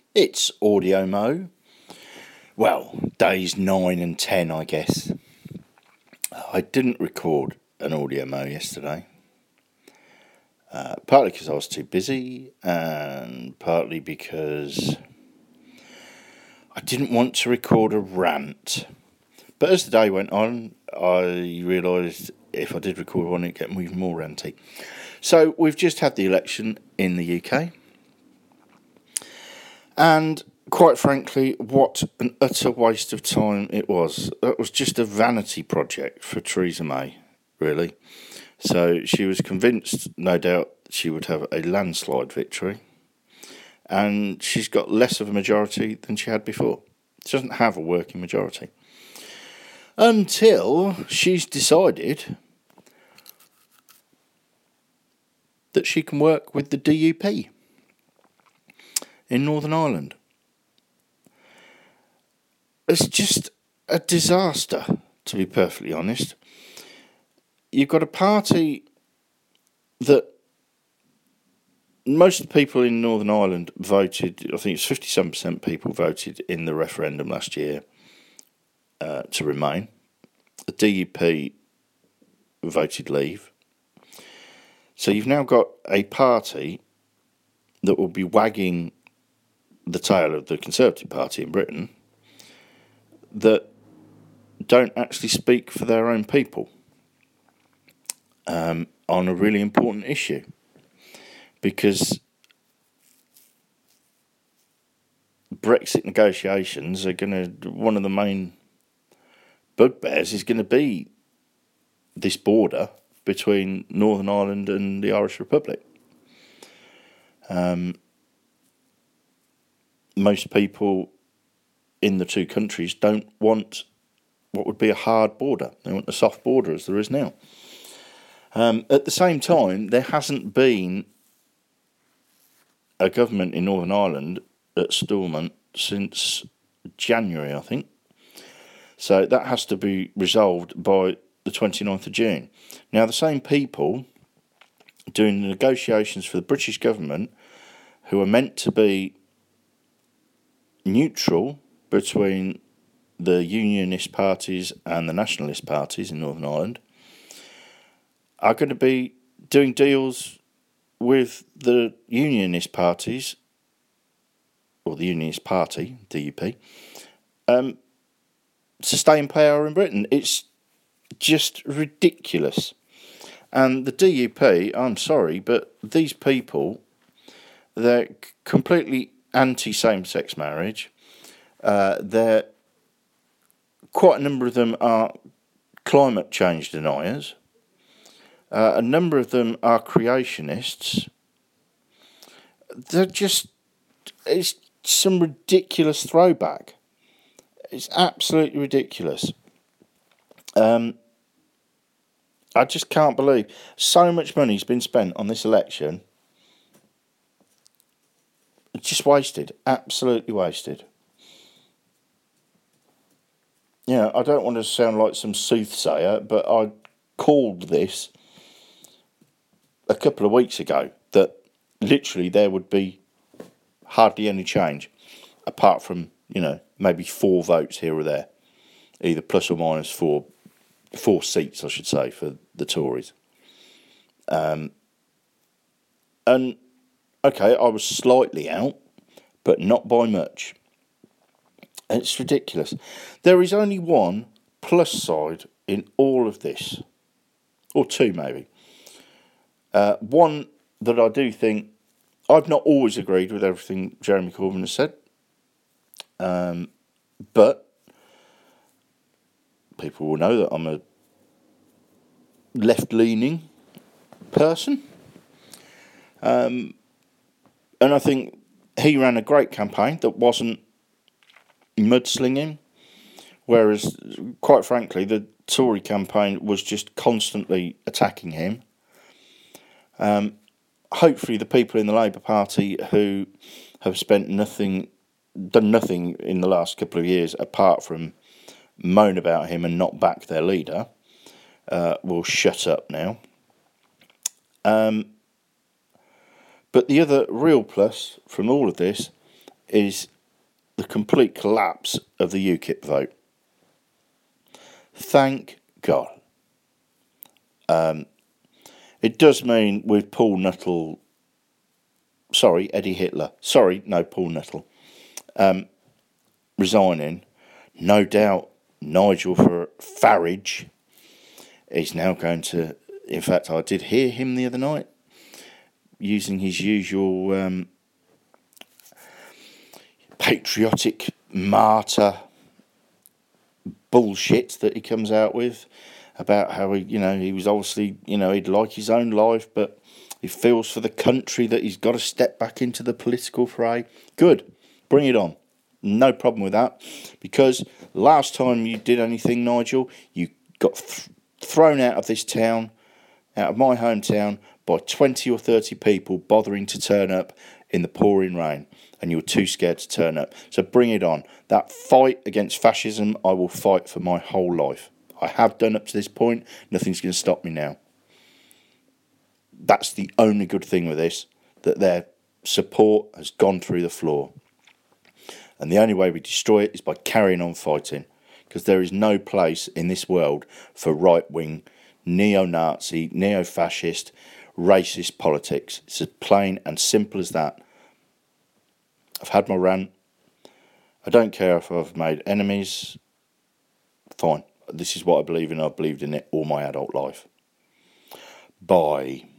It's Audio Mo. Well, days 9 and 10, I guess. I didn't record an Audio Mo yesterday. Partly because I was too busy, and partly because I didn't want to record a rant. But as the day went on, I realised if I did record one, it'd get even more ranty. So we've just had the election in the UK. And quite frankly, what an utter waste of time it was. That was just a vanity project for Theresa May, really. So she was convinced, no doubt, she would have a landslide victory. And she's got less of a majority than she had before. She doesn't have a working majority. Until she's decided that she can work with the DUP in Northern Ireland. It's just a disaster, to be perfectly honest. You've got a party that most of the people in Northern Ireland voted, I think it's 57% people voted in the referendum last year to remain. The DUP voted leave. So you've now got a party that will be wagging the tail of the Conservative Party in Britain that don't actually speak for their own people on a really important issue. Because Brexit negotiations are one of the main bugbears is going to be this border between Northern Ireland and the Irish Republic. Most people in the two countries don't want what would be a hard border. They want a soft border as there is now. At the same time, there hasn't been a government in Northern Ireland at Stormont since January, I think. So that has to be resolved by the 29th of June. Now, the same people doing the negotiations for the British government, who are meant to be neutral between the Unionist parties and the Nationalist parties in Northern Ireland, are going to be doing deals with the Unionist parties, or the Unionist Party, DUP, to stay in power in Britain. It's just ridiculous. And the DUP, I'm sorry, but these people, they're completely anti-same-sex marriage. Quite a number of them are climate change deniers. A number of them are creationists. It's some ridiculous throwback. It's absolutely ridiculous. I just can't believe so much money's been spent on this election. It's just wasted. Absolutely wasted. I don't want to sound like some soothsayer, but I called this a couple of weeks ago that literally there would be hardly any change apart from, maybe 4 votes here or there, either plus or minus 4 seats, I should say, for the Tories. And okay, I was slightly out, but not by much. It's ridiculous. There is only one plus side in all of this, or 2 maybe. One that I do think, I've not always agreed with everything Jeremy Corbyn has said, but people will know that I'm a left-leaning person, and I think he ran a great campaign that wasn't mudslinging, whereas, quite frankly, the Tory campaign was just constantly attacking him. Hopefully the people in the Labour Party who have done nothing in the last couple of years apart from moan about him and not back their leader will shut up now. But the other real plus from all of this is the complete collapse of the UKIP vote. Thank God. It does mean with Paul Nuttall, Eddie Hitler, Paul Nuttall, resigning, no doubt Nigel Farage is now going to, in fact I did hear him the other night, using his usual patriotic martyr bullshit that he comes out with about how he was obviously, he'd like his own life, but he feels for the country that he's got to step back into the political fray. Good, bring it on. No problem with that, because last time you did anything, Nigel, you got thrown out of this town, out of my hometown, by 20 or 30 people bothering to turn up in the pouring rain, and you were too scared to turn up. So bring it on. That fight against fascism, I will fight for my whole life. I have done up to this point. Nothing's going to stop me now. That's the only good thing with this, that their support has gone through the floor. And the only way we destroy it is by carrying on fighting, because there is no place in this world for right-wing, neo-Nazi, neo-fascist, racist politics. It's as plain and simple as that. I've had my rant. I don't care if I've made enemies. Fine. This is what I believe in. I've believed in it all my adult life. Bye.